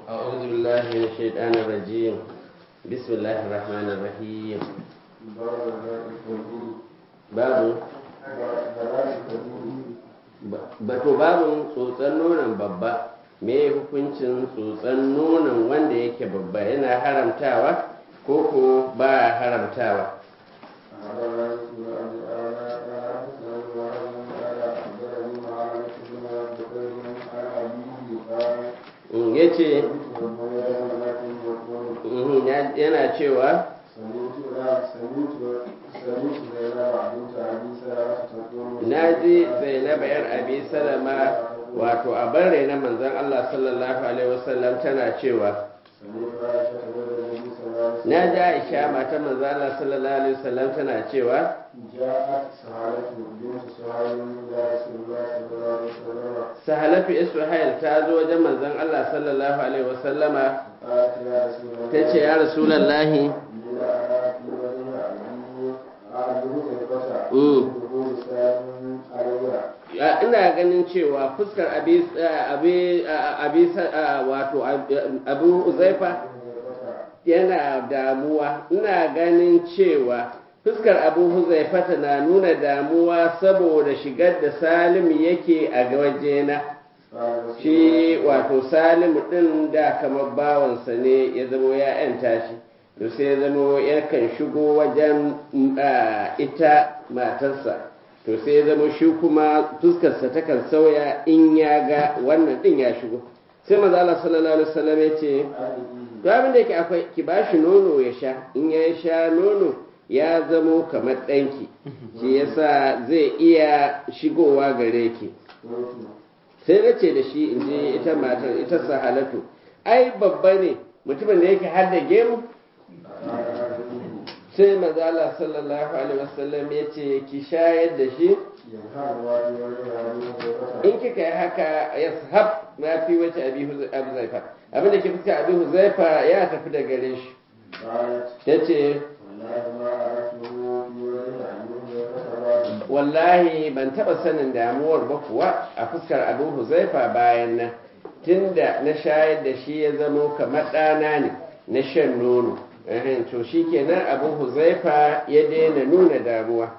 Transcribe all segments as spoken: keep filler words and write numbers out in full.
أعوذ بالله من الشيطان الرجيم بسم الله الرحمن الرحيم babu bato babun tsotson nonon babba me hukuncin tsotson nonon wanda yake babba yana haramtawa ko ko ba haramtawa ya ce yana cewa na ji zainaba yar abi salama wato a bare na manzon Allah sallallahu alaihi wasallam tana cewa na ji Aisha mata manzon Allah sallallahu alaihi wasallam tana cewa sahalatu ishail ta zo wajen manzon Allah sallallahu alaihi wasallama ta ce ya rasulullahi ina ganin cewa fuskar wato abu uzaifa yana damuwa ina ganin cewa fuskar abu huzaifa na nuna damuwa saboda shigar da salim yake a wajena shi wato salim din da kamar bawansa ne ya zama ya yanta shi to sai ya zama yakan shigo wajen ita matarsa to sai ya zama shi kuma fuskarsa takan sauya in ya ga wannan din ya shigo sai maza Allah sallallahu alaihi wasallam ya ce to abin da yake akwai ki bashi nono ya sha in ya sha nono ya zamo kamar ɗanki shi yasa zai iya shigowa gare ki sai na ce da shi in ji ita matar ita sahalatu ai babba ne mutumin da yake har da gemu sai maza Allah sallallahu alaihi wasallam ya ce ki shayar da shi in kika yi haka ya sahab ma fi wace abu zaifa abinda ke fuska abu zaifa ya tafi da gare shi ta ce wallahi ban taba sanin damuwar ba kuwa a fuskar abu huzaifa bayan nan tunda na shayar da shi ya zamo kamar ɗana ne na shan nono to shi kenan abu huzaifa ya daina nuna damuwa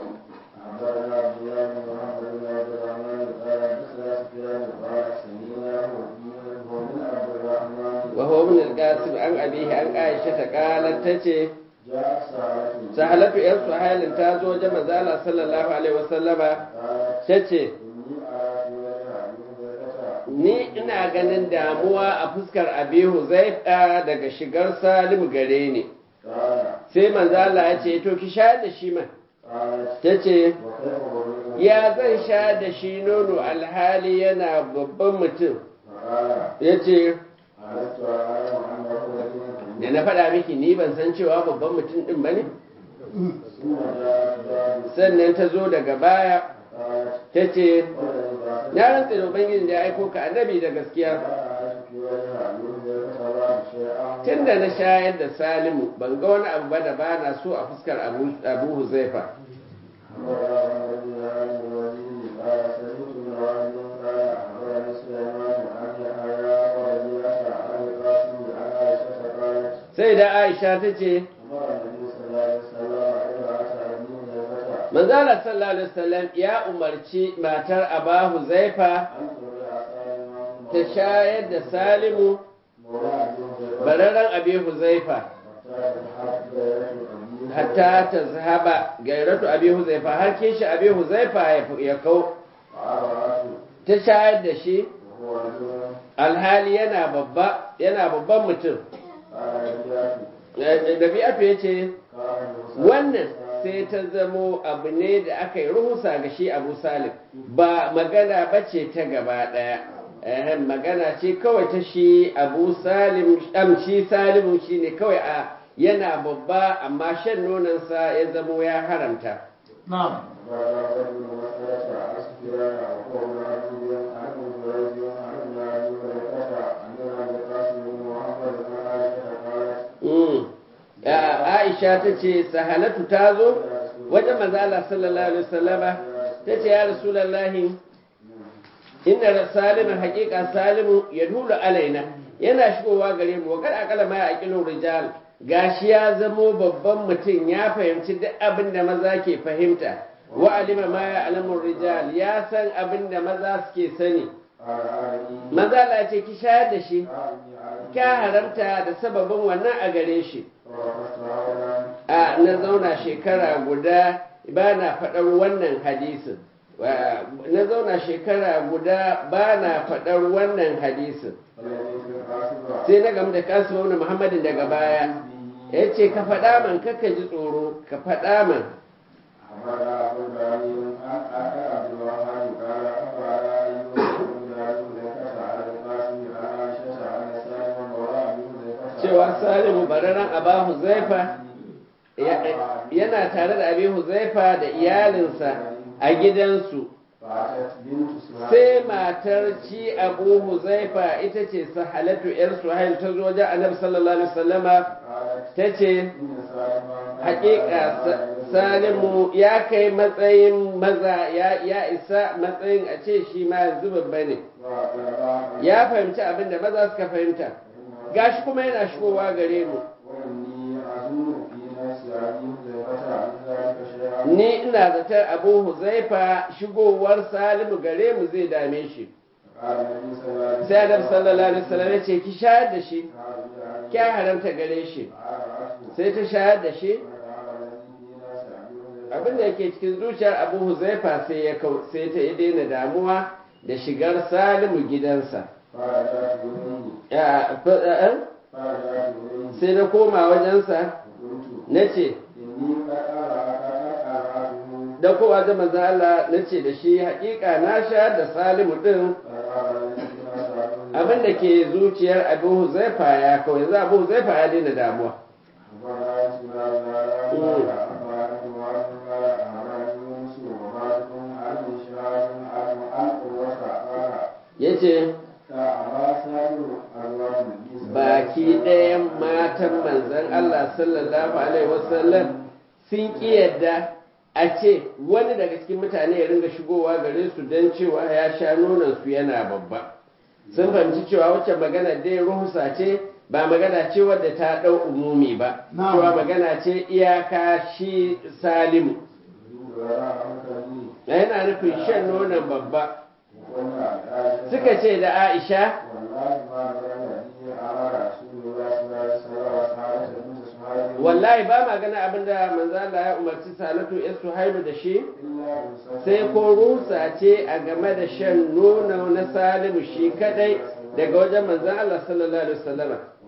وهو ابن القاسم عن أبيه عن عائشة قالت تتي سهلت ‘yan suhailin ta zo wajen manzala sallallahu alaihi wasallama ta ce ni ina ganin damuwa a fuskar abihu zai daga shigar salim gare ni sai manzala ya ce to ki sha da shi man ta ce ya zan sha da shi nono alhali yana babban mutum ya ce da na faɗa miki ni ban san cewa babban mutum ɗin ba ne sannan ta zo daga baya ta ce ya rantsa da ubangiji da ya aiko ka annabi da gaskiya tun da na shayar da salimu ban ga wani abu ba da ba na so a fuskar abu huzaifa sai da aisha ta ce manzala sallallahu alaihi wasallam ya umarci matar abahu zaifa ta shayar da salimu bararren abihu zaifa hatta ta zahaba gairatu abihu zaifa har kishi abihu zaifa ya kau ta shayar da shi alhali yana babba yana babban mutum Dabi'atu ya ce wannan sai ta zamo abu ne da aka yi ruhusa ga shi abu salim ba magana ba ce ta gaba ɗaya magana ce kawai ta shi abu salim shi salimu shi ne kawai a yana babba amma shan nonansa ya zamo ya haramta Aisha ta ce sahalatu ta zo wajen manzo Allah sallallahu alaihi wasallama ta ce ya rasulullahi inda salimin haƙiƙa salimu ya dula alaina yana shigowa gare mu wakar akala ma ya aƙilun rijal gashi ya zamo babban mutum ya fahimci duk abin da maza ke fahimta wa alima ma ya alamun rijal ya san abin da maza suke sani maza la ce ki shayar da shi ka haramta da sababin wannan a gare shi a na zauna shekara guda ba na faɗar wannan hadisin na zauna shekara guda ba na faɗar wannan hadisin sai na gamu da kasu wani muhammadin daga baya ya ce ka faɗa man kaka ji tsoro ka faɗa man cewa salimu bararan aba huzaifa yana tare da abi huzaifa da iyalinsa a gidansu sai matar ci abu huzaifa ita ce sahalatu yar suhail ta zo wajen annabi sallallahu alaihi wasallama ta ce hakika salimu ya kai matsayin maza ya isa matsayin a ce shi ma yanzu babba ne ya fahimci abin da maza suka fahimta gashi kuma yana shigowa gare mu ni ina zatar abu huzaifa shigowar salimu gare mu zai dame shi sai adam sallallahu alaihi wasallam ya ce ki shayar da shi ki haramta gare shi sai ta shayar da shi abin da yake cikin zuciyar abu huzaifa sai ya kau sai ta yi daina damuwa da shigar salimu gidansa sai na koma wajensa na ce da kowa da manzo Allah na ce da shi hakika na sha da salimu din abin da ke zuciyar abu huzaifa ya kawai yanzu abu huzaifa ya daina damuwa ya ce baki ɗayan matan manzan Allah sallallahu alaihi wasallam sun ƙi yadda a ce wani daga cikin mutane ya ringa shigowa gare su don cewa ya sha nonon su yana babba sun fahimci cewa wacce magana dai ruhusa ce ba magana ce wadda ta ɗau umumi ba cewa magana ce iyaka shi salimu yana nufin shan nonon babba suka ce da Aisha wallahi ba ma gana abinda manzo Allah ya umarci Salatu ya Suhailu da shi sai ko rusa ce a game da shan nono na Salimu shi kadai daga wajen manzo Allah sallallahu alaihi wasallam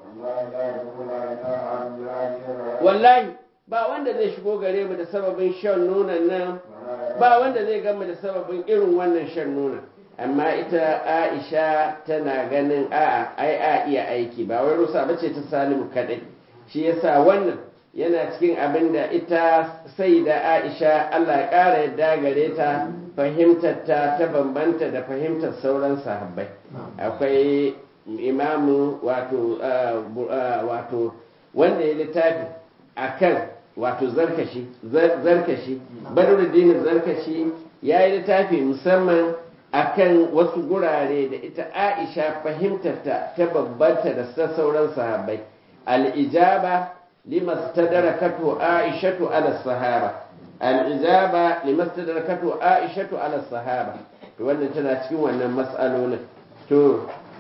wallahi ba wanda zai shigo gare mu da sababin shan nonon nan ba wanda zai gama da sababin irin wannan shan nonon amma ita Aisha tana ganin a'a ai a iya aiki ba wai rusa bace ta Salimu kadai shi yasa wannan yana cikin abin da ita sai da Aisha Allah ya ƙara yadda gare ta fahimtar ta ta bambanta da fahimtar sauran sahabbai akwai imamu wato wato wanda ya littafi akan wato zarkashi zarkashi Badruddin zarkashi ya yi littafi musamman akan wasu gurare da ita Aisha fahimtar ta ta bambanta da sauran sahabbai al-ijaba lima stadrakatu Aishatu ala sahaba al-ijaba lima stadrakatu Aishatu ala sahaba to wannan tana cikin wannan mas'alolin to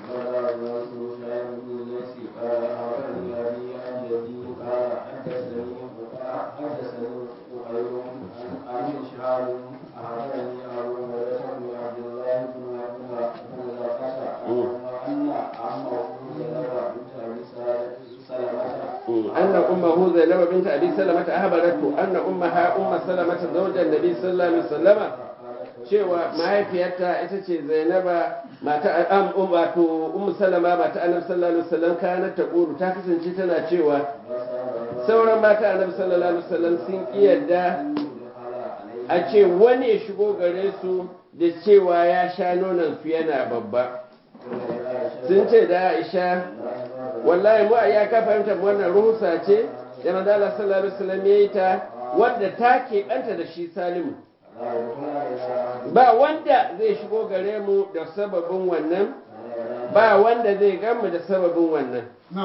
أن أمه زينب بنت أبي سلمة أخبرته أن أمها أم سلمة زوج النبي صلى الله عليه وسلم cewa mahaifiyarta ita ce Zainaba mata am wato Ummu Salama mata Annabi sallallahu alaihi wasallam kana ta guru ta kasance tana cewa sauran mata Annabi sallallahu alaihi wasallam sun kiyarda a ce wani ya shigo gare su da cewa ya sha nonon su yana babba sun ce da Aisha wallahi mu ya ka fahimta wannan ruhusa ce da manzo Allah sallallahu alaihi wasallam yayi ta wanda ta ke kanta da shi Salimu ba wanda zai shigo gare mu da sababin wannan ba wanda zai gamu da sababin wannan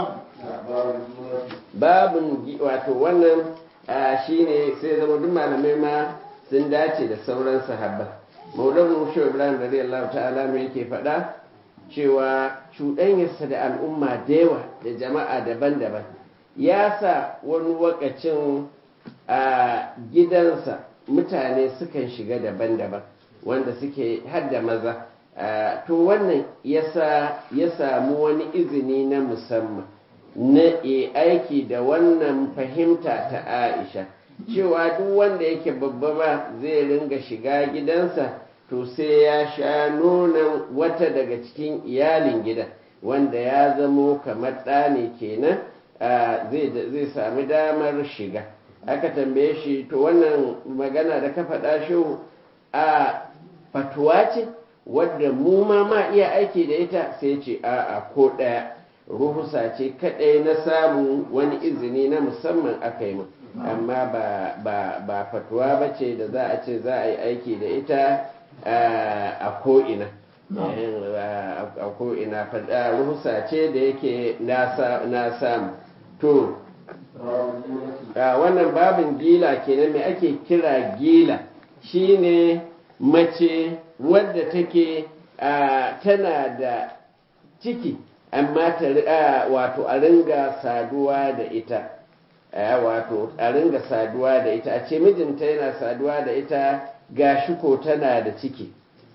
babun wato wannan shine sai zama duk malamai ma sun dace da sauran sahabba maulana shehu ibrahim radiyallahu ta'ala mai yake faɗa cewa cuɗanyarsa da al'umma da yawa da jama'a daban-daban ya sa wani wakacin a gidansa mutane sukan shiga daban-daban wanda suke hadda maza to wannan yasa ya samu wani izini na musamman na aiki da wannan fahimta ta Aisha cewa duk wanda yake babba ba zai ringa shiga gidansa to sai ya sha nonon wata daga cikin iyalin gidan wanda ya zamo kamar ɗa ne kenan zai sami damar shiga aka tambaye shi to wannan magana da ka faɗa shi a fatuwa ce wadda mu ma ma iya aiki da ita sai ce a'a ko ɗaya ruhusa ce kaɗai na samu wani izini na musamman aka yi amma ba, ba, ba fatuwa ba ce da za a ce za a yi aiki da ita a ko'ina a ko'ina ruhusa ce da yake na samu to wannan babin gila kenan mai ake kira gila shine mace wadda take tana da ciki amma ta wato a ringa saduwa da ita wato a ringa saduwa da ita a ce mijinta yana saduwa da ita gashi ko tana da ciki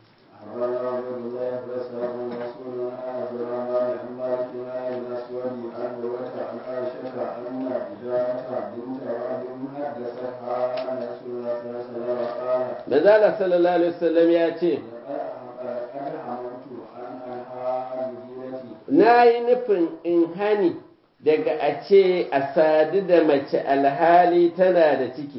Manzala sallallahu alaihi wasallam ya ce na yi nufin in hani daga a ce a sadu da mace alhali tana da ciki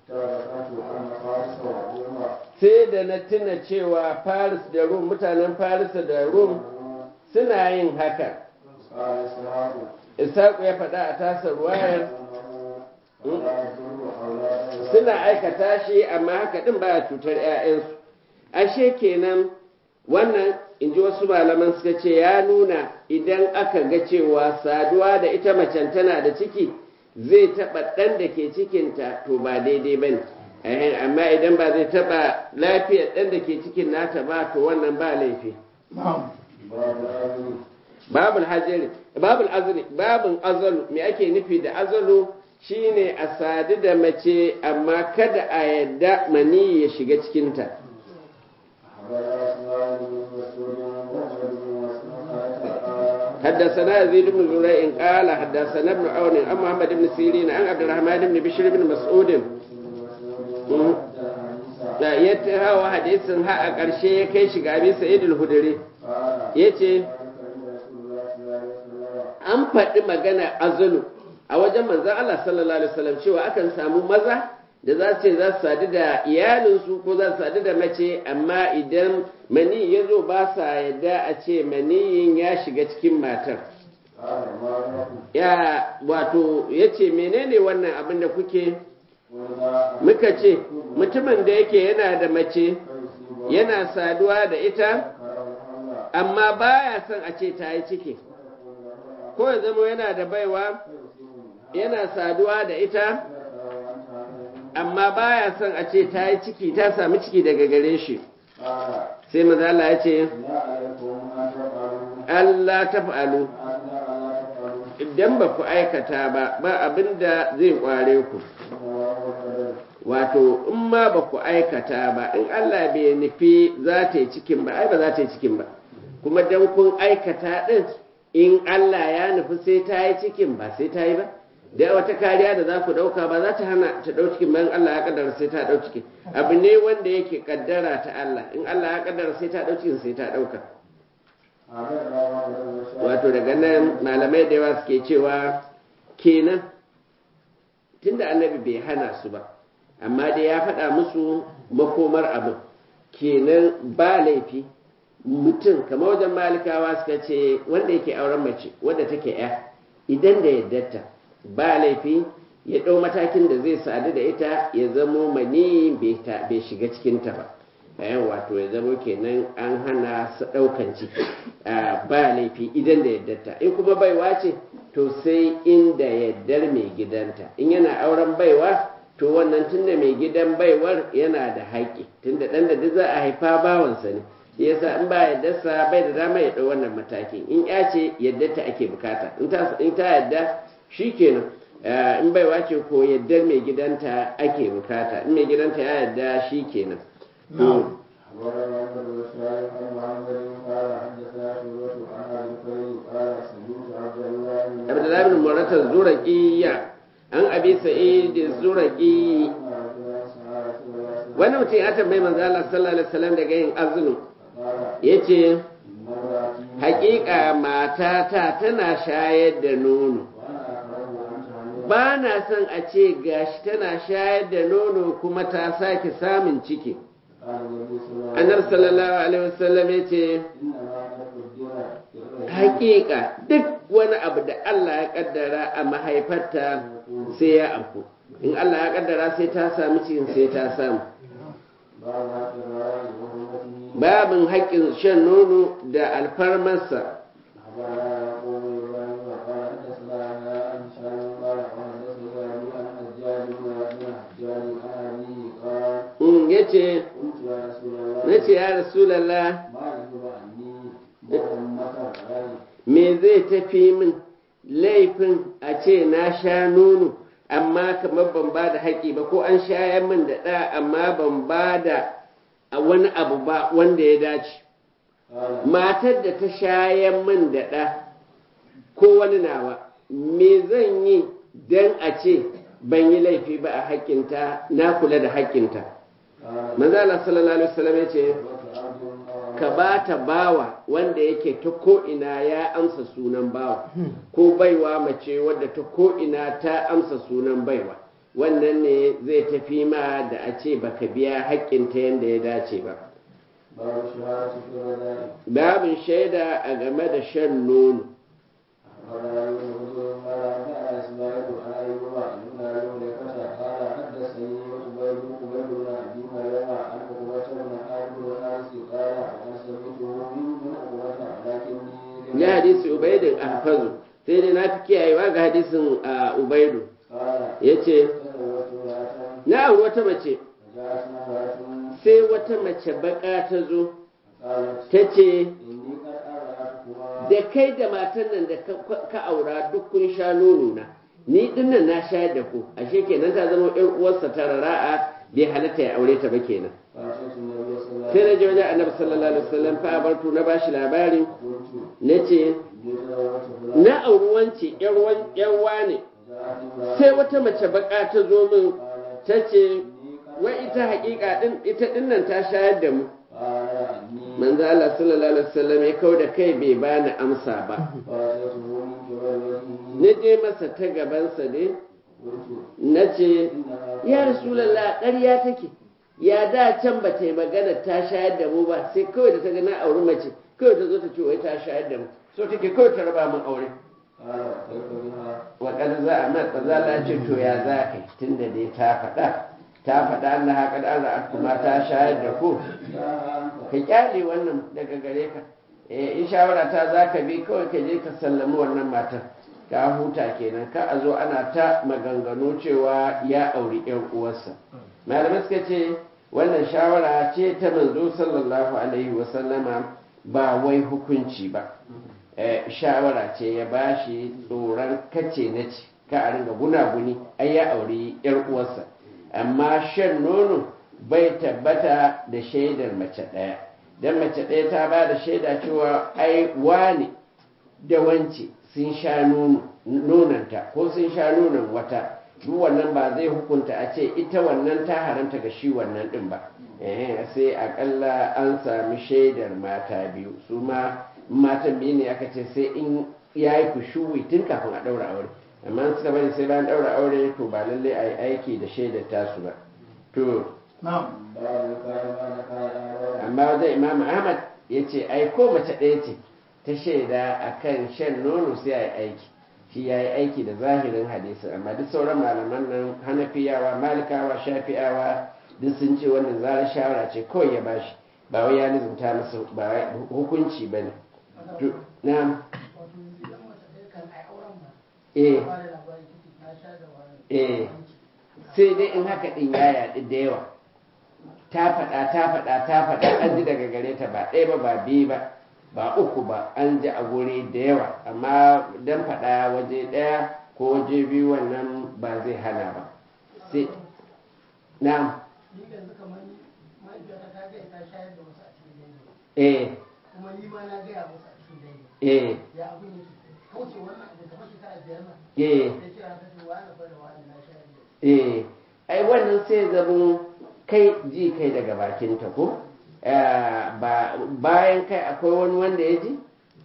sai da na tuna cewa Faris da Rum mutanen Faris da Rum suna yin haka Isaku ya faɗa a tasar wayar suna aikata shi amma haka ɗin ba cutar 'ya'yansu ashe kenan wannan in ji wasu malaman suka ce ya nuna idan aka ga cewa saduwa da ita macen tana da ciki zai taɓa ɗan da ke cikinta to ba daidai ba ne amma idan ba zai taɓa lafiyar ɗan da ke cikin nata ba to wannan ba laifi babul hajjari babul azali babul azalu me ake nufi da azalu shine a sadu da mace amma kada a yadda mani ya shiga cikinta حدثنا يزيد بن زريع قال حدثنا ابن عون عن محمد بن سيرين عن عبد الرحمن بن بشير بن مسعود da ya hawa hadisin ha a ƙarshe ya kai shiga abi sa'id al-hudri yace an faɗi magana azulu a wajen manzon Allah sallallahu alaihi wasallam cewa akan samu maza da za su ce za su sadu da iyalinsu ko za su sadu da mace amma idan mani ya zo ba sa yadda a ce maniyin ya shiga cikin matar ya wato ya ce menene wannan abin da kuke muka ce mutumin da yake yana da mace yana saduwa da ita amma baya son a ce ta yi ciki ko ya zama yana da baiwa yana saduwa da ita amma baya son a ce ta yi ciki ta sami ciki daga gare shi sai mazala ya ce Allah ta fa'alu idan ba ku aikata ba ba abin da zai kware ku wato in ma ba ku aikata ba in Allah bai nufi za ta yi cikin ba ai ba za ta yi cikin ba kuma dan kun aikata din in Allah ya nufi sai ta yi cikin ba sai ta yi ba da wata kariya da za ku ɗauka ba za ta hana ta ɗau cikin bayan Allah ya kaddara sai ta ɗau cikin abu ne wanda yake kaddara ta Allah in Allah ya kaddara sai ta ɗau cikin sai ta ɗauka wato daga nan malamai da yawa suke cewa kenan tunda annabi bai hana su ba amma dai ya faɗa musu makomar abin kenan ba laifi mutum kamar wajen malikawa suka ce wanda yake auren mace wadda take ya idan da yaddarta ba laifi ya ɗau matakin da zai sadu da ita ya zamo mani bai shiga cikinta ba bayan wato ya zama kenan an hana su ɗaukan ciki ba laifi idan da yaddarta in kuma baiwa ce to sai inda yaddar mai gidanta in yana auren baiwa to wannan tunda mai gidan baiwar yana da haƙƙi tunda ɗan da duk za a haifa bawansa ne yasa in ba yaddarsa bai da dama ya ɗau wannan matakin in ya ce yaddarta ake bukata in ta yadda shi kenan in baiwa ce ko yaddar mai gidanta ake bukata in mai gidanta ya yadda shi kenan Abdullahi bin Muratar Zuraƙiyya an abi sa'id Zuraƙi wani mutum ya tambayi manzo Allah sallallahu alaihi wasallam daga yin azumi yace haƙiƙa matata tana shayar da nono ba na son a ce gashi tana shayar da nono kuma ta sake samun ciki annabi sallallahu alaihi wasallam ya ce hakika duk wani abu da Allah ya kaddara a mahaifarta sai ya afku in Allah ya kaddara sai ta samu cikin sai ta samu babin haƙƙin shan nono da alfarmarsa ya ce na ce ya rasulallah me zai tafi min laifin a ce na sha nono amma kamar ban ba da haƙi ba ko an shayar min da ɗa amma ban ba da wani abu ba wanda ya dace matar da ta shayar min da ɗa ko wani nawa me zan yi don a ce ban yi laifi ba a haƙƙinta na kula da haƙƙinta manzo Allah sallallahu alaihi wasallam ya ce ka ba ta bawa wanda yake ta ko'ina ya amsa sunan bawa ko baiwa mace wadda ta ko'ina ta amsa sunan baiwa wannan ne zai tafi ma da a ce baka biya haƙƙinta yadda ya dace ba babin shaida a game da shan nono ya hadisi ubaidin ahfazu sai dai na fi kiyayewa ga hadisin ubaidu ya ce na auri wata mace sai wata mace baka ta zo ta ce da kai da matan nan da ka aura duk kun sha nono na ni dinnan na shayar da ku ashe kenan ta zama ƴan uwarsa ta rara'a bai halatta ya aure ta ba kenan sai na je wajen annabi sallallahu alaihi wasallam fa abartu na bashi labari na ce na auri wance yarwa ne sai wata mace baka ta zo min ta ce wai ita hakika din ita dinnan ta shayar da mu manzo Allah sallallahu alaihi wasallam ya kauda kai bai bani amsa ba na je masa ta gabansa ne na ce ya rasulallah ƙarya take ya da can ba ta yi magana ta shayar da mu ba sai kawai da ta ga na auri mace kawai ta zo ta ce wai ta shayar da mu so take kawai ta raba min aure waƙar za a matsa za a ce to ya za ka tun da dai ta faɗa ta faɗa an na haka da an kuma ta shayar da ku ka kyale wannan daga gare ka in shawara ta za ka bi kawai ka je ka sallami wannan matar ka huta kenan ka a zo ana ta maganganu cewa ya auri yan uwarsa malamai suka ce wannan shawara ce ta manzo sallallahu alaihi wasallama ba wai hukunci ba shawara ce ya bashi tsoron kace na ce ka a ringa gunaguni ai ya auri yan uwarsa amma shan nono bai tabbata da shaidar mace ɗaya don mace ɗaya ta ba da shaida cewa ai wane da wance sun sha nonanta ko sun sha nonon wata duk wannan ba zai hukunta a ce ita wannan ta haranta ga shi wannan din ba sai akalla an sami shaidar mata biyu su ma matan biyu ne aka ce sai in ya yi kushuwi tun kafin a ɗaura aure amma suka bari sai bayan ɗaura aure to ba lallai a yi aiki da shaidar tasu ba to amma wajen imam ahmad ya ce ai ko mace ɗaya ce ta shaida a kan shan nono sai a yi aiki shi ya yi aiki da zahirin hadisi amma duk sauran malaman nan hanafiyawa malikawa shafi'awa duk sun ce wannan zarar shawara ce kawai ya bashi ba wai ya nizumta masa ba wai hukunci ba ne na eh eh sai dai in haka din ya yaɗi da yawa ta faɗa ta faɗa ta faɗa an ji daga gare ta ba ɗaya ba ba biyu ba ba uku ba an ji a guri da yawa amma don faɗa waje ɗaya ko waje biyu wannan ba zai hana ba sai na eh kuma ni ma na gaya musu a cikin daidai eh ya abin yake kauce wannan abin kamar shekara biyar nan eh ya ce aka ce wani fa da wani na shayar da eh ai wannan sai zamo kai ji kai daga bakinta ko ba bayan kai akwai wani wanda ya ji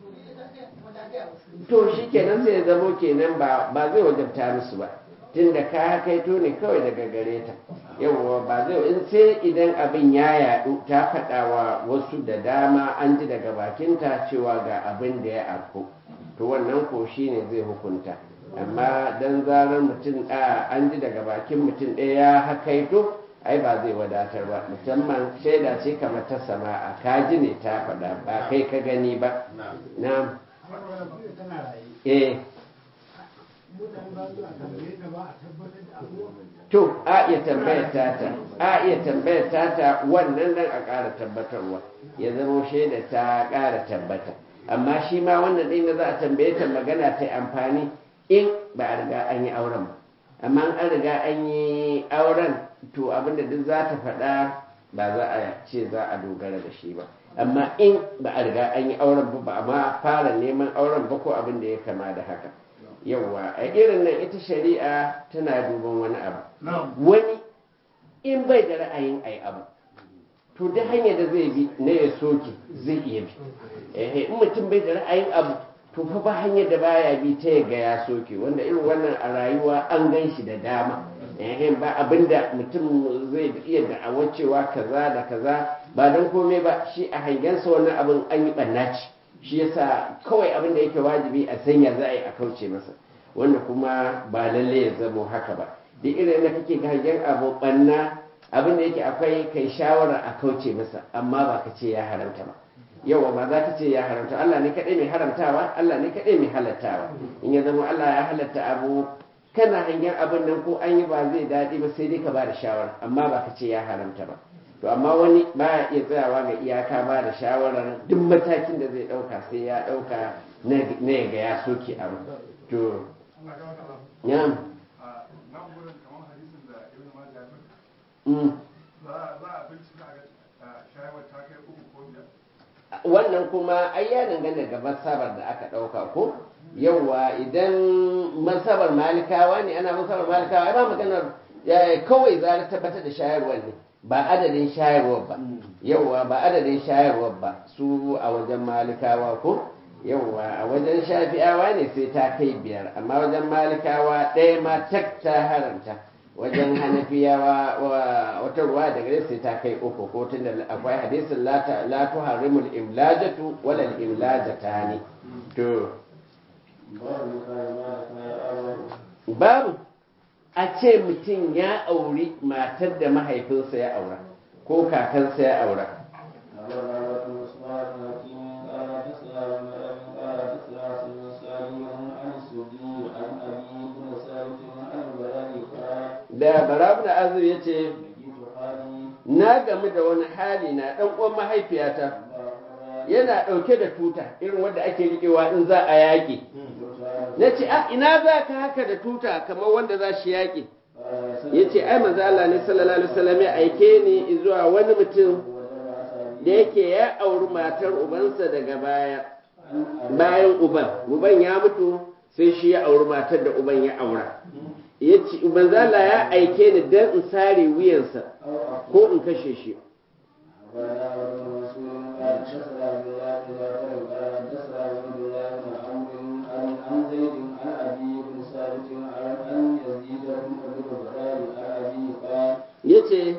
to shi kenan sai ya zamo kenan ba ba zai wajabta musu ba tunda ka kaito ne kawai daga gare ta yawwa ba zai in sai idan abin ya yadu ta faɗa wa wasu da dama an ji daga bakinta cewa ga abin da ya afko to wannan ko shine zai hukunta amma dan zarar mutum a an ji daga bakin mutum ɗaya ya hakaito ai ba zai wadatar ba musamman shaida ce kamar ta sama'a ka ji ne ta faɗa ba kai ka gani ba na eh to a iya tambayar tata a iya tambayar tata wannan dan a ƙara tabbatarwa ya zama shaida ta ƙara tabbata amma shi ma wannan ɗin da za a tambaye ta magana ta amfani in ba a riga an yi auren ba amma an riga an yi auren to abinda duk za ta faɗa ba za a ce za a dogara da shi ba amma in ba a riga an yi auren ba ba amma fara neman auren ba ko abin da ya kama da haka yawwa a irin nan ita shari'a tana duban wani abu wani in bai da ra'ayin ai abu to da hanyar da zai bi na ya soke zai iya bi in mutum bai da ra'ayin abu to fa ba hanyar da baya bi ta ya ga ya soke wanda irin wannan a rayuwa an gan shi da dama eh ba abinda mutum zai iya da'awar cewa kaza da kaza ba don komai ba shi a hangensa wannan abin an yi ɓannaci shi yasa kawai abin da yake wajibi a sanya za a yi a kauce masa wanda kuma ba lalle ya zamo haka ba duk irin da kake ga hangen abu ɓanna abin da yake akwai kai shawara a kauce masa amma ba ka ce ya haramta ba yawa ba za ka ce ya haramta Allah ne kaɗai mai haramtawa Allah ne kaɗai mai halattawa in ya zama Allah ya halatta abu kana hangen abin nan ko an yi ba zai daɗi ba sai dai ka ba da shawara amma ba ka ce ya haramta ba to amma wani baya iya tsayawa ga iyaka ba da shawarar duk matakin da zai ɗauka sai ya ɗauka na ya ga ya soke abu to ya wannan kuma ai ya dangane ga masabar da aka ɗauka ko yauwa idan masabar malikawa ne ana masabar malikawa ai ba maganar kawai za tabbatar da shayarwar ne ba adadin shayarwar ba yauwa ba adadin shayarwar ba su a wajen malikawa ko yauwa a wajen shafi'awa ne sai ta kai biyar amma wajen malikawa ɗaya ma tak ta haramta wajen hanafiyawa wata ruwa daga gare sai ta kai uku ko tun da akwai hadisin la tuharrimul imlajatu wala imlajatani to babu a ce mutum ya auri matar da mahaifinsa ya aura ko kakansa ya aura da barabu da azur ya ce na gamu da wani hali na ɗan uwan mahaifiyata yana ɗauke da tuta irin wadda ake riƙewa in za a yaƙi na ce a ina za ka haka da tuta kamar wanda za shi yaƙi ya ce ai manzo Allah ne sallallahu alaihi wasallam ya aike ni zuwa wani mutum da yake ya auri matar ubansa daga baya bayan uban uban ya mutu sai shi ya auri matar da uban ya aura ya ce manzo Allah ya aike ni dan in sare wuyansa ko in kashe shi ya ce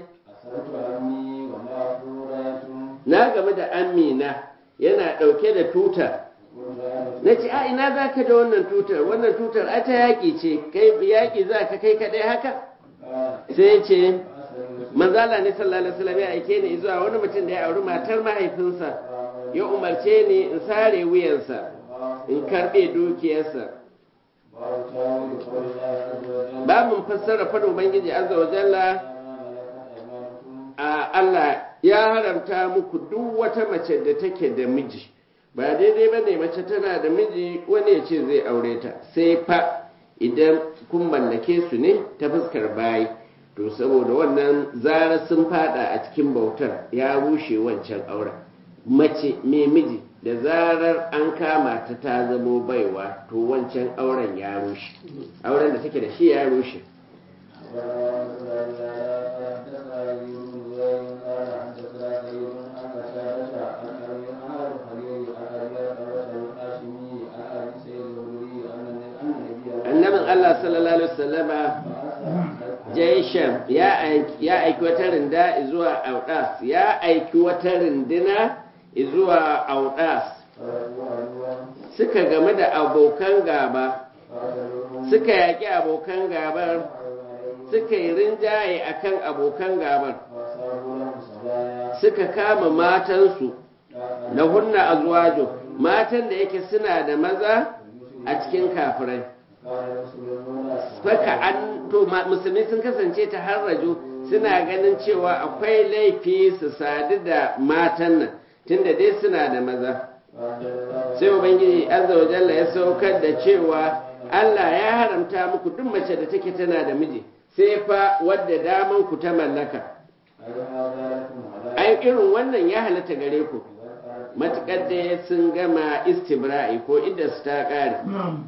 na game da amina yana ɗauke da tuta na ce a ina za ka da wannan tutar wannan tutar a ta yaƙi ce kai yaƙi za ka kai kaɗai haka sai ce manzala ne sallallahu alaihi wasallam ya aike ni zuwa wani mutum da ya auri matar mahaifinsa ya umarce ni in sare wuyansa in karbe dukiyarsa babin fassara fadin ubangiji azza wa jalla a Allah ya haramta muku duk wata mace da take da miji ba daidai ba ne mace tana da miji wani ya ce zai aure ta sai fa idan kun mallake su ne ta fuskar bayi to saboda wannan zara sun fada a cikin bautar ya rushe wancan auren mace mai miji da zarar an kama ta ta zamo baiwa to wancan auren ya rushe auren da take da shi ya rushe annabin Allah sallallahu alaihi wasallama jaisham ya aiki wata rinda zuwa audas ya aiki wata rindina zuwa audas suka game da abokan gaba suka yaƙi abokan gabar suka yi rinjaye akan abokan gabar suka kama matansu na hunna azwajo matan da yake suna da maza a cikin kafirai Faka an to musulmi sun kasance ta harraju suna ganin cewa akwai laifi su sadu da matan nan tunda dai suna da maza sai ubangiji azza wa jalla ya saukar da cewa Allah ya haramta muku duk mace da take tana da miji sai fa wadda daman ku ta mallaka ai irin wannan ya halatta gare ku matukar da sun gama istibra'i ko idda su ta kare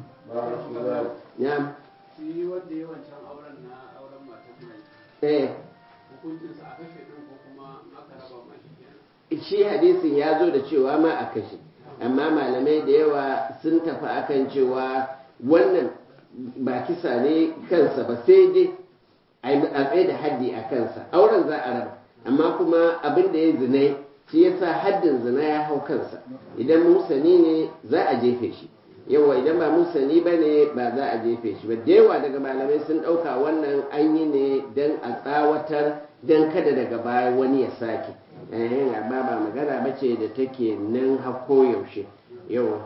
ya shi wanda ya wancan auren na auren matan mai eh hukuncinsa a kashe ɗin ko kuma aka raba ma shi kenan shi hadisin ya zo da cewa ma a kashe amma malamai da yawa sun tafi akan cewa wannan ba kisa ne kansa ba sai dai a tsaye da haddi a kansa auren za a raba amma kuma abin da ya zina shi yasa haddin zina ya hau kansa idan musani ne za a jefe shi yawa idan ba musani ba ne ba za a jefe shi ba da yawa daga malamai sun ɗauka wannan an yi ne don a tsawatar don kada daga baya wani ya sake yayin amma ba magana ba ce da take nan hako yaushe yawa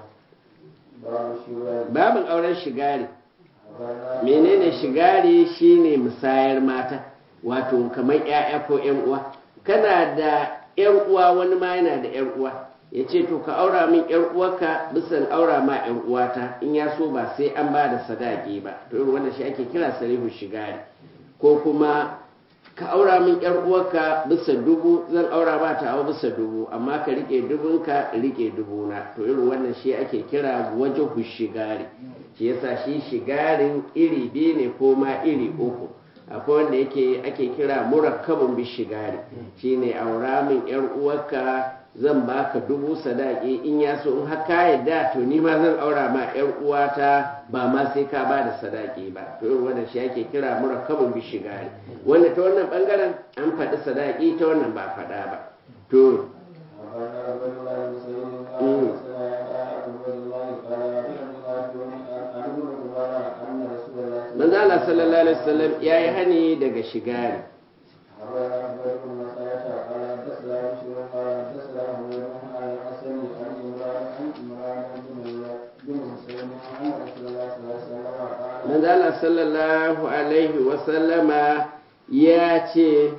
babin auren shigari menene shigari shine musayar mata wato kamar 'ya'ya ko 'yan uwa kana da 'yan uwa wani ma yana da 'yan uwa ya ce to ka aura min yar uwarka bisan aura ma yar uwata in ya so ba sai an ba da sadaki ba to irin wannan shi ake kira sarihu shigari ko kuma ka aura min yar uwarka bisa dubu zan aura ba ta awa bisa dubu amma ka rike dubunka rike dubuna to irin wannan shi ake kira wajhu shigari shi yasa shi shigarin iri biyu ne ko ma iri uku akwai wanda yake ake kira murakkabun bi shigari shine aura min yar uwarka zan baka dubu sadaki in ya so in haka yadda to ni ma zan aura ma yar uwata ba ma sai ka ba da sadaki ba to irin wannan shi ake kira murakkabun bi shigari wanda ta wannan bangaren an faɗi sadaki ta wannan ba faɗa ba to manzo Allah sallallahu alaihi wasallam yayi hani daga shigari manzala sallallahu alaihi wasallama ya ce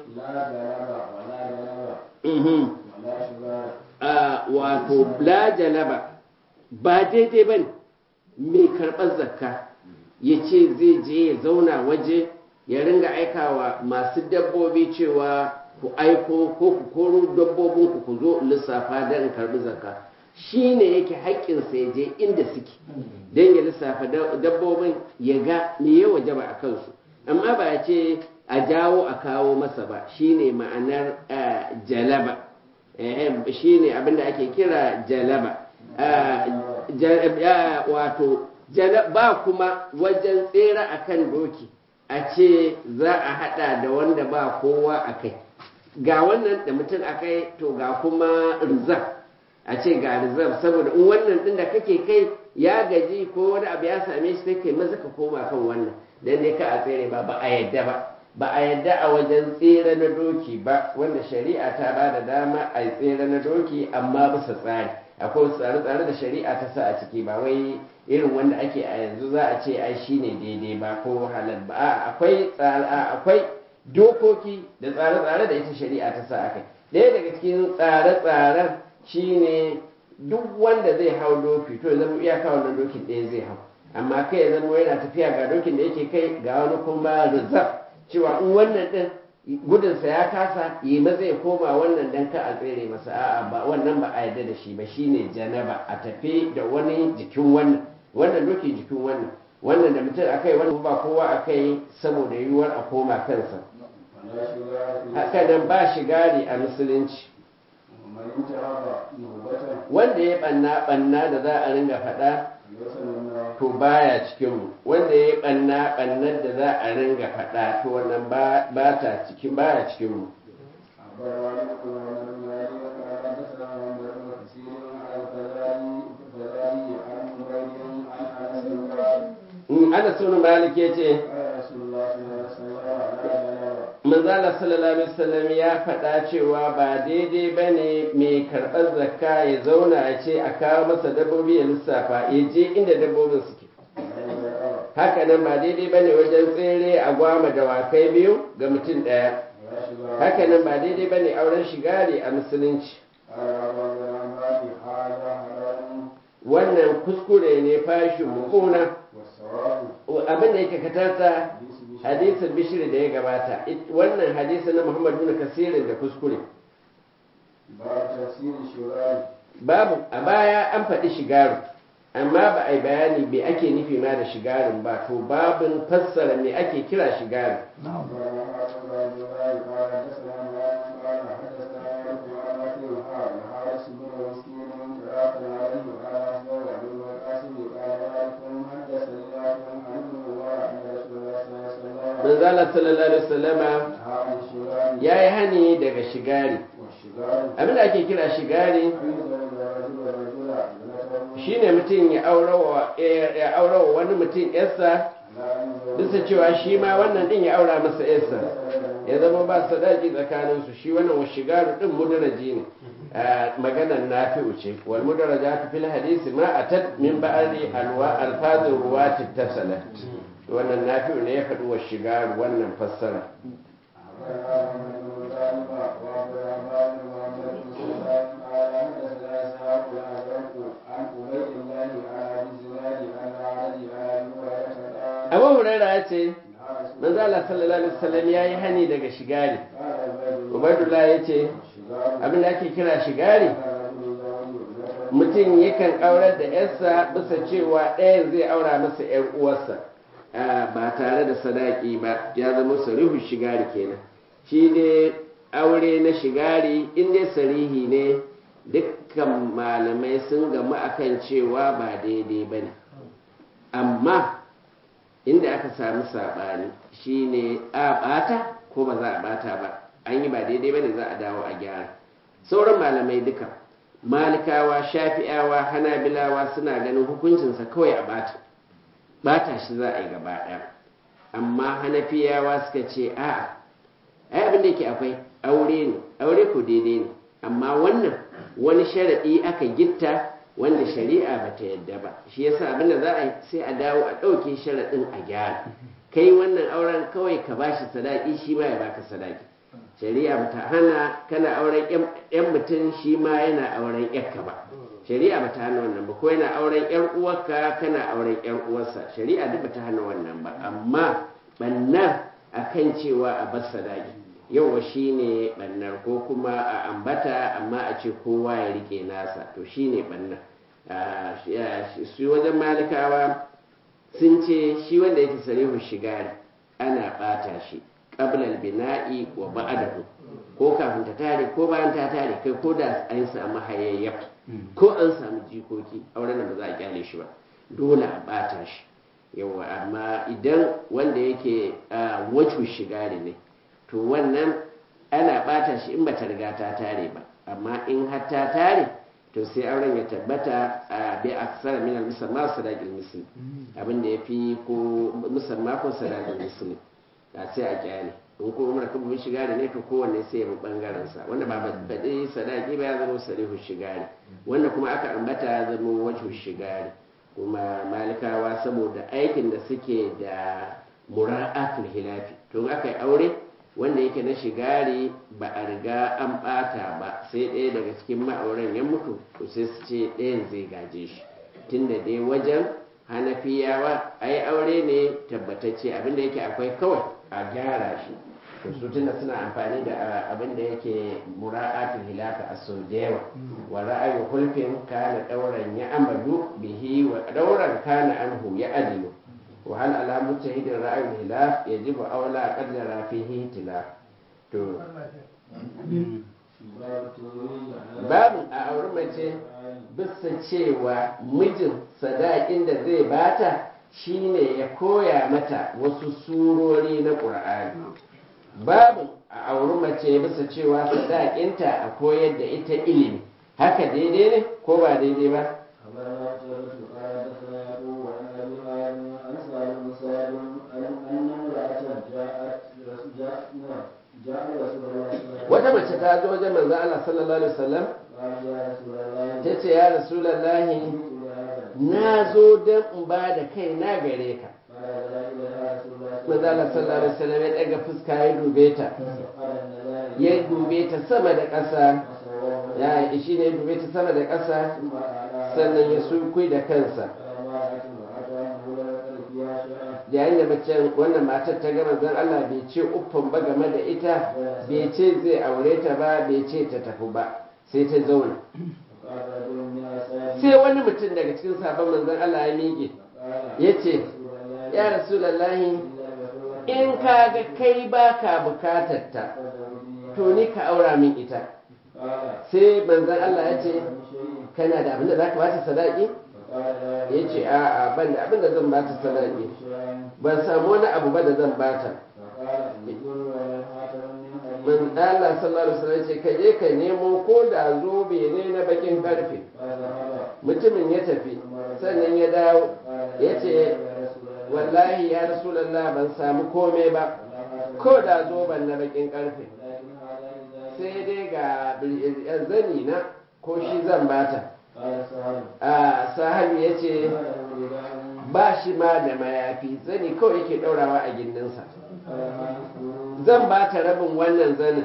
wato la jalaba ba daidai ba mai karɓar zakka ya ce zai je ya zauna waje ya ringa aikawa masu dabbobi cewa ku aiko ko ku koro dabbobinku ku zo lissafa don karɓi zakka shi ne yake haƙƙinsa ya je inda suke don ya lissafa dabbobin ya ga me ya wajaba a kansu amma ba ya ce a jawo a kawo masa ba shi ne ma'anar jalaba shi ne abinda ake kira jalaba wato ba kuma wajen tsera a kan doki a ce za a hada da wanda ba kowa a kai ga wannan da mutum a kai to ga kuma rizab a ce ga rizab saboda in wannan din da kake kai ya gaji ko wani abu ya same shi sai kai maza ka koma kan wannan dan ne ka a tsere ba ba a yadda ba ba a yadda a wajen tsere na doki ba wanda shari'a ta ba da dama a yi tsere na doki amma bisa tsari akwai tsare-tsare da shari'a ta sa a ciki ba wai irin wanda ake a yanzu za a ce ai shine daidai ba ko halal ba a akwai akwai dokoki da tsare-tsare da ita shari'a ta sa akai ɗaya daga cikin tsare-tsaren shine duk wanda zai hau doki to zama iyaka wannan dokin ɗaya zai hau amma kai ya zama yana tafiya ga dokin da yake kai ga wani kuma rizab cewa in wannan ɗin gudunsa ya kasa yi maza ya koma wannan dan ka a tsere masa a'a ba wannan ba a yarda da shi ba shine janaba a tafi da wani jikin wannan wannan doki jikin wannan wannan da mutum akai wannan ba kowa akai saboda yiwuwar a koma kansa haka nan ba shigari a musulunci wanda ya banna banna da za a ringa faɗa to baya cikin mu wanda ya banna bannar da za a ringa faɗa to wannan ba ta cikin baya cikin mu ana sunu malik ya ce manzala sallallahu alaihi wasallam ya faɗa cewa ba daidai ba ne mai karɓar zakka ya zauna ya ce a kawo masa dabbobi ya lissafa ya je inda dabbobin suke haka nan ba daidai ba ne wajen tsere a gwama dawakai biyu ga mutum ɗaya haka nan ba daidai ba ne auren shigari a musulunci wannan kuskure ne fashin mukuna abin da yake katarta hadisin bishiri da ya gabata wannan hadisin na muhammad bin kasirin da kuskure babu a baya an faɗi shigaru amma ba a yi bayani me ake nufi ma da shigarin ba to babin fassara me ake kira shigarin manzala sallallahu alaihi wasallama ya yi hani daga shigari abinda ake kira shigari shine mutum ya aurawa wani mutum yarsa bisa cewa shi ma wannan din ya aura masa yarsa ya zama ba sadaki tsakaninsu shi wannan wa shigaru din mudaraji ne maganar nafi'u ce wal mudarajatu fil hadisi ma atat min ba'di alwa alfazur ruwati tasalat wannan nafi'u ne ya faɗi wa shigaru wannan fassara abu huraira ya ce manzo Allah sallallahu alaihi wasallam yayi hani daga shigari ubaydullah ya ce abin da ake kira shigari mutum yakan aurar da yarsa bisa cewa ɗayan zai aura masa yar uwarsa ba tare da sadaki ba ya zama sarihu shigari kenan shi dai aure na shigari in dai sarihi ne dukkan malamai sun gamu akan cewa ba daidai ba ne amma inda aka samu saɓani shine a ɓata ko ba za a ɓata ba an yi ba daidai ba ne za a dawo a gyara sauran malamai duka malikawa shafi'awa hanabilawa suna ganin hukuncinsa kawai a ɓata ɓata shi za a yi gaba ɗaya amma hanafiyawa suka ce a'a ai abin da yake akwai aure ne aure ko daidai ne amma wannan wani sharaɗi aka gitta wanda shari'a ba ta yadda ba shi yasa abin da za a yi sai a dawo a ɗauke sharaɗin a gyara kai wannan auren kawai ka bashi sadaki shi ma ya baka sadaki shari'a ba ta hana kana auren yan mutum shi ma yana auren yakka ba shari'a ba ta hana wannan ba ko yana auren yar uwarka kana auren yar uwarsa shari'a duk ba ta hana wannan ba amma bannar akan cewa a bar sadaki yauwa shine bannar ko kuma a ambata amma a ce kowa ya rike nasa to shine bannar su wajen malikawa sun ce shi wanda yake sarihu shigari ana bata shi qablal bina'i wa ba'dahu ko kafin ta tare ko bayan ta tare kai ko da an samu hayayya ko an samu jikoki auren da ba za a kyale shi ba dole a bata shi yawa amma idan wanda yake wacce shigari ne to wannan ana bata shi in bata riga ta tare ba amma in har ta tare to sai auren ya tabbata a bi aksara min al-musamma sadaqil muslim abin da yafi ko musamma ko sadaqil muslim da sai a kyale in kuma murakabin shigari ne to kowanne sai ya bi bangaren sa wanda ba faɗi sadaki ba ya zama sarihu shigari wanda kuma aka ambata ya zama wajhu shigari kuma malikawa saboda aikin da suke da mura'atul hilafi to aka yi aure wanda yake na shigari ba a riga an bata ba sai ɗaya daga cikin ma'auran ya mutu to sai su ce ɗayan zai gaje shi tunda dai wajen hanafiyawa ai aure ne tabbatacce abinda yake akwai kawai a gyara shi to su tunda suna amfani da abinda yake mura'atul hilafi a sau da yawa wa ra'ayu hulfin kana ɗauran ya amadu bihi wa ɗauran kana anhu ya adilu وهل على مجتهد الرأي الخلاف يجب أو لا قد جرى فيه اختلاف to babin a auri mace bisa cewa mijin sadakin da zai bata shine ya koya mata wasu surori na ƙur'ani babin a auri mace bisa cewa sadakinta a koyar da ita ilimi haka daidai ne ko ba daidai ba wata mace ta zo wajen manzo Allah sallallahu alaihi wasallam ta ce ya rasulullahi na zo don in ba da kai na gare ka manzo Allah sallallahu alaihi wasallam ya daga fuska ya dube ta ya dube ta sama da ƙasa ya shi ne ya dube ta sama da ƙasa sannan ya sunkui da kansa yayin da mace wannan matar ta gama zan Allah bai ce uffan ba game da ita bai ce zai aure ta ba bai ce ta tafi ba sai ta zauna sai wani mutum daga cikin sabon manzon Allah ya miƙe ya ce ya rasulallahi in ka ga kai ba ka bukatar ta to ni ka aura min ita sai manzon Allah ya ce kana da abin da za ka bata sadaki ya ce a'a ban da abin da zan bata sadaki ban samu wani abu ba da zan bata man Allah sallallahu alaihi wasallam ce ka je ka nemo ko da zobe ne na bakin karfe mutumin ya tafi sannan ya dawo ya ce wallahi ya rasulullah ban samu komai ba ko da zoben na bakin karfe sai dai ga zani na ko shi zan bata a sahabi ya ce ba shi ma da mayafi zani kawai yake ɗaurawa a gindinsa zan ba ta rabin wannan zanin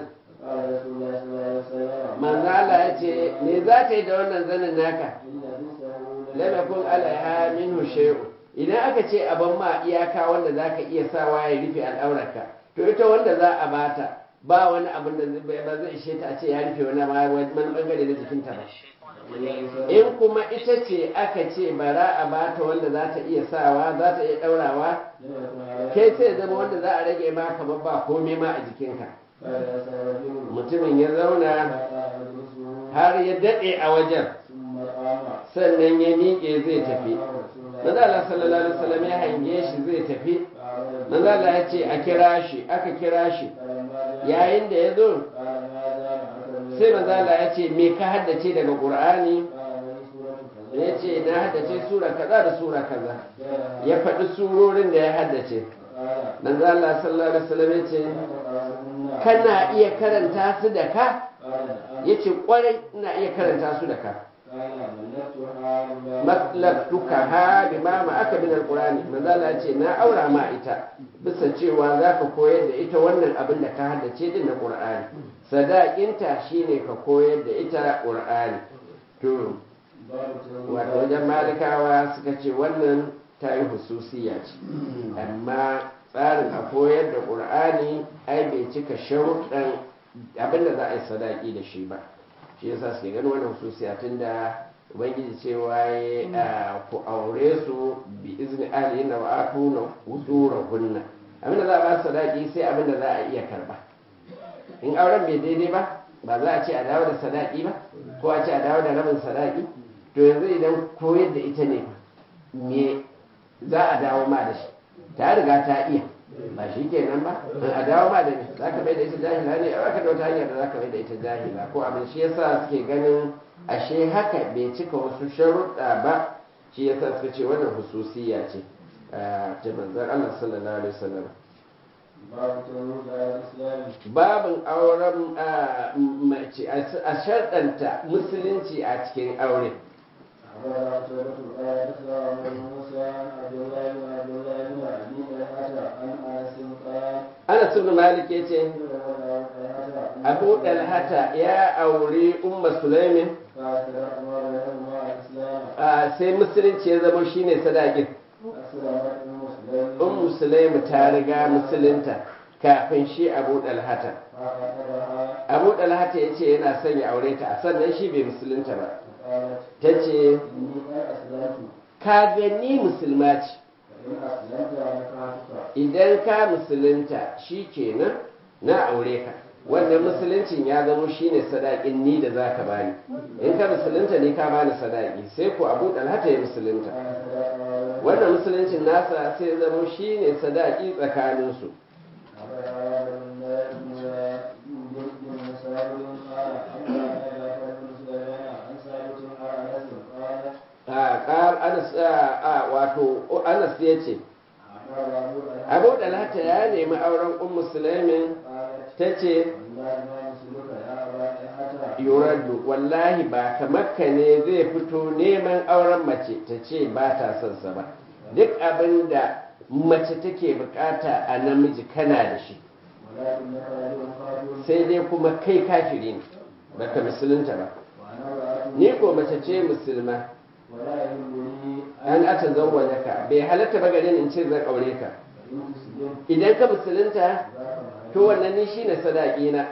manzala ya ce me za ta yi da wannan zanin naka lamakon alaiha minhu shay'u idan aka ce abin ma iyaka wanda za ka iya sawa ya rufe al'aurarka to ita wanda za a bata ba wani abin da ba zai ishe ta a ce ya rufe wani bangare na jikinta ba in kuma ita ce aka ce bara a bata wanda za ta iya sawa za ta iya daurawa kai sai zama wanda za a rage ma kamar ba komai ma a jikinka mutumin ya zauna har ya daɗe a wajen sannan ya miƙe zai tafi manzala sallallahu alaihi wasallam ya hange shi zai tafi manzala ya ce a kira shi aka kira shi yayin da ya zo sai manzala ya ce me ka haddace daga qur'ani ya ce na haddace sura kaza da sura kaza ya faɗi surorin da ya haddace manzala sallallahu alaihi wasallam ya ce kana iya karanta su da ka ya ce kwarai ina iya karanta su da ka matlaktuka ha bi ma aka bin alqur'ani manzala ya ce na aura ma ita bisa cewa za ka koyar da ita wannan abin da ka haddace din na qur'ani sadakinta shine ka koyar da ita qur'ani to wato wajen malikawa suka ce wannan ta yi hususiya ce amma tsarin a koyar da qur'ani ai bai cika sharuɗan abin da za a yi sadaki da shi ba shi yasa suke ganin wannan hususiya tunda ubangiji cewa ya ku aure su bi izni ahlihinna wa atuna ujurahunna abinda za a ba sadaki sai abinda za a iya karba in auren bai daidai ba ba za a ce a dawo da sadaki ba ko a ce a dawo da rabin sadaki to yanzu idan koyar da ita ne me za a dawo ma da shi ta riga ta iya ba shi kenan ba a dawo ma da ne za ka mai da ita jahila ne a ka da wata hanyar da za ka mai da ita jahila ko abin shi yasa suke ganin ashe haka bai cika wasu sharuɗa ba shi yasa suka ce wannan hususiya ce ta manzon Allah sallallahu alaihi wasallam babin auren ah, mace a sharɗanta musulunci a cikin aure. Anas ibn Malik ya ce Abu Dalhata ya auri Umma Sulaimin ah, sai musulunci ya zama shine sadakin. Ummu Sulaimu ta riga musulunta kafin shi Abu Dalhata. Abu Dalhata ya ce yana son ya aure ta a sannan shi bai musulunta ba. Ta ce ka gani musulma ce, idan ka musulunta shi kenan na aure ka, wannan musuluncin ya zama shi ne sadakin ni da za ka bani, in ka musulunta ne ka bani sadaki. Sai ko Abu Dalhata ya musulunta, wannan musuluncin nasa sai zama shi ne sadaki tsakaninsu. wato Anas ya ce Abu Dalhata ya nemi auren Ummu Sulaimin, ta ce yuraddu wallahi ba kamar ka ne zai fito neman auren mace ta ce ba ta son sa ba. Duk abin da mace take bukata a namiji kana da shi, sai dai kuma kai kafiri ne baka musulunta ba. Ni ko mace ce musulma, an ata zawwaja ka bai halatta ba gare ni in ce zan aure ka. Idan ka musulunta to wannan ni shine sadaki na,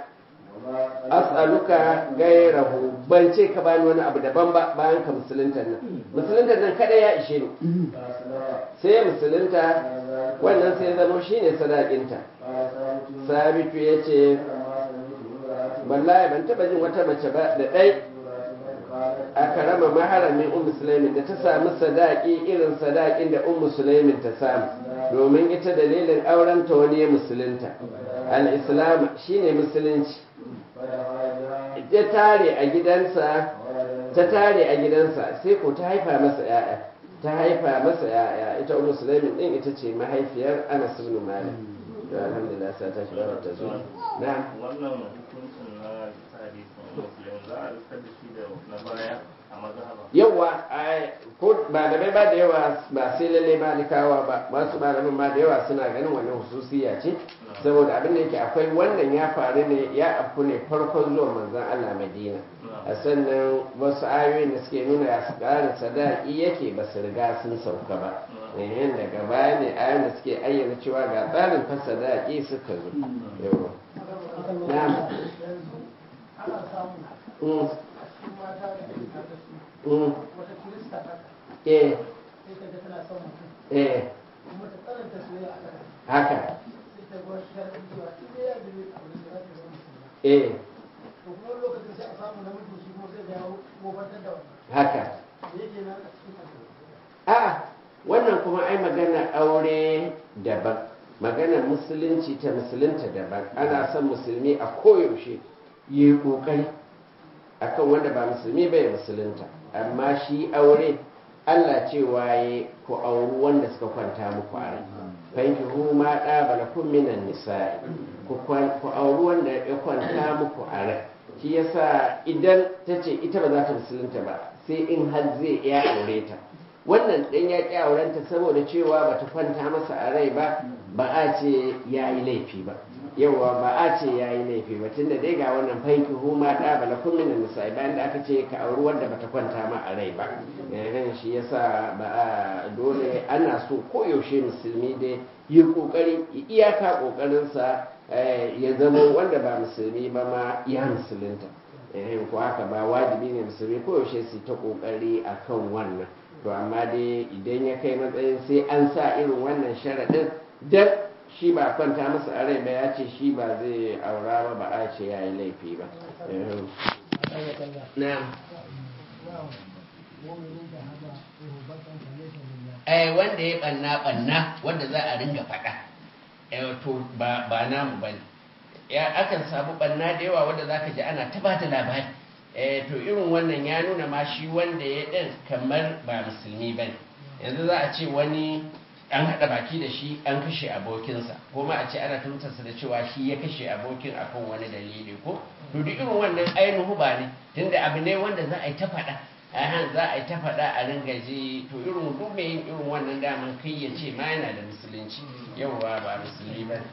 as'aluka gairahu, ban ce ka bani wani abu daban ba bayan ka musulunta nan. Musulunta nan kada ya ishe ni. Sai musulunta wannan sai zama shine sadakinta. Sabitu ya ce wallahi ban taba jin wata mace ba da ɗai a karama maharamin ummu sulaimin da ta samu sadaki irin sadakin da ummu sulaimin ta samu, domin ita dalilin aurenta wani ya musulunta. Al-islam shine musulunci. ta tare a gidansa ta tare a gidansa sai ko ta haifa masa yaya ta haifa masa yaya ita ummu sulaimin din ita ce mahaifiyar Anas ibn Malik. To alhamdulillah sai ta shiga ta zo na'am. Wannan hukuncin na hadisin Muslim za a rikar da shi da na baya a mazhaba. Yawa ko malamai ba da yawa ba sai lalle malikawa ba, masu malamin ma da yawa suna ganin wannan hususiya ce, saboda abin da yake akwai wannan ya faru ne ya afku ne farkon zuwa manzon Allah Madina. A sannan wasu ayoyin da suke nuna ya su ƙarin sadaki yake ba su riga sun sauka ba. Yayin daga baya ne ayoyin da suke ayyana cewa ga tsarin fa sadaki suka zo. Yawa. Na'am. ana samu Mm. a cikin mata da ake tare da su Mm. wata kirista haka Eh. sai ka ga tana son mutum Eh. kuma ta tsananta soyayya a kan Haka. sai ta gwar sharadin cewa in dai ya jini a wurin da za ta zama musulma Eh. to kuma wani lokacin sai a samu namiji shi kuma zai dawo wofantar da wannan Haka. da yake nan a cikin addini a wannan kuma ai magana aure daban, magana musulunci ta musulunta daban. Ana son musulmi a koyaushe yi kokari akan wanda ba musulmi bai musulunta, amma shi aure Allah cewa ya ku auri wanda suka kwanta muku a rai, fanki hu ma ɗabala kun minan nisa'i, ku auri wanda ya kwanta muku a rai. Shi yasa idan ta ce ita ba za ta musulunta ba sai in har zai iya aure ta, wannan ɗan ya ƙi aurenta saboda cewa ba ta kwanta masa a rai ba, ba a ce ya yi laifi ba. Yawa ba a ce ya yi laifi ba, tunda dai ga wannan fanki huma ɗa bala kun min nisa'i, bayan da aka ce ka auri wanda ba ta kwanta ma a rai ba. Yahan shi yasa ba a dole ana so koyaushe musulmi dai yi ƙoƙari iyaka ƙoƙarinsa ya zama wanda ba musulmi ba ma ya musulunta. Yahan ko haka ba wajibi ne musulmi koyaushe su ta ƙoƙari akan wannan. To amma dai idan ya kai matsayin sai an sa irin wannan sharaɗin dan shi ba kwanta masa a rai ba ya ce shi ba zai aura ba ba a ce ya yi laifi ba. ai wanda ya ɓanna ɓanna wanda za a ringa faɗa to ba namu ba ne. Ya akan samu ɓanna da yawa wanda za ka ji ana ta ba da labari. Eh, to irin wannan ya nuna ma shi wanda ya ɗin kamar ba musulmi ba ne. Yanzu za a ce wani an haɗa baki da shi an kashe abokinsa kuma a ce ana tuntarsa da cewa shi ya kashe abokin akan wani dalili ko to duk irin wannan ainihu ba ne tunda abu ne wanda za a yi ta faɗa ahan za a yi ta faɗa a ringa ji to irin duk mai yin irin wannan daman kai ya ce ma yana da musulunci yauwa ba musulmi ba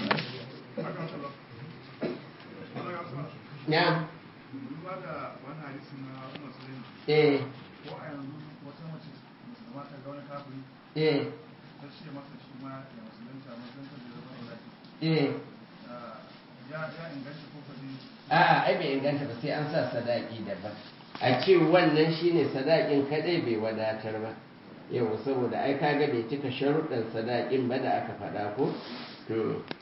ya duba da wani hadisi na musulmi eh ko a yanzu wata mace musulma ta ga wani kafiri eh ta ce masa shi ma ya musulunta musulunta da zama iraki eh ya ya inganta ko kaji a'a ai bai inganta ba sai an sa sadaki daban a ce wannan shine sadakin kadai bai wadatar ba yau saboda ai kaga bai cika sharuɗan sadakin ba da aka faɗa ko to